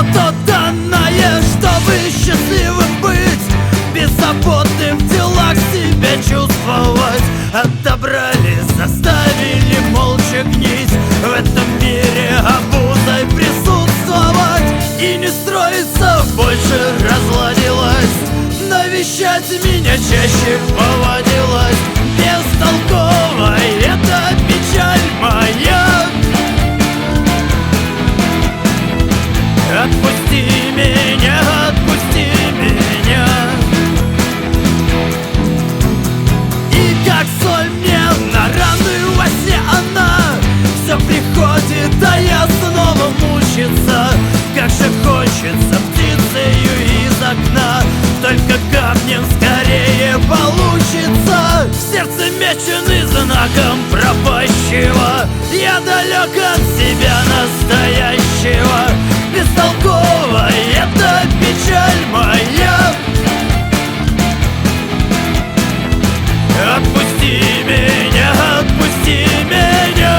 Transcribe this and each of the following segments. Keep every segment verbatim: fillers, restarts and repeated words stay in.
все то данное, чтобы счастливым быть, беззаботным в делах себя чувствовать. Отобрали, заставили молча гнить, в этом мире обузой присутствовать. И не строится, больше разладилась, навещать меня чаще повадилась. Бестолковая эта печаль моя. Отпусти меня, отпусти меня. И как соль мне на раны во сне она все приходит, а я снова мучиться. Как же хочется птицею из окна, только камнем скорее получится. В сердце меченый знаком пропащего, я далек от себя настоящего. Бестолковая эта печаль моя. Отпусти меня, отпусти меня.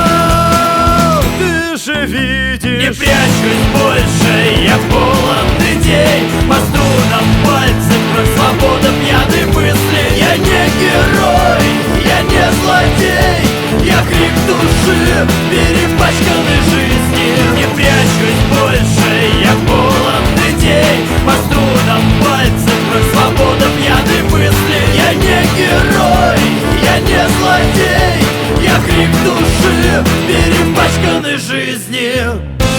Ты же видишь, не прячусь больше, я полон идей. По струнам пальцев кровь, свобода, пьяные мысли. Я не герой, я не злодей, я крик души, перепачканный жизнью. Не прячусь больше, я полон идей. По струнам пальцев кровь, свобода, пьяные мысли. Я не герой, я не злодей, я крик души, перепачканный жизнью.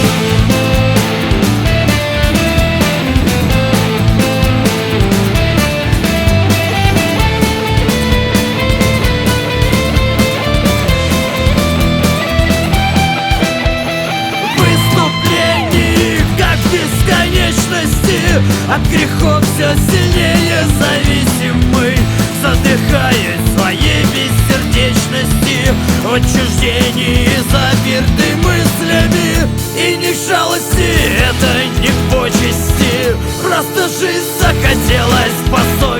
От грехов все сильнее зависимый, задыхаясь в своей бессердечности, в отчуждении заперты мыслями. И не в жалости, это не в почести, просто жизнь захотелось по совести.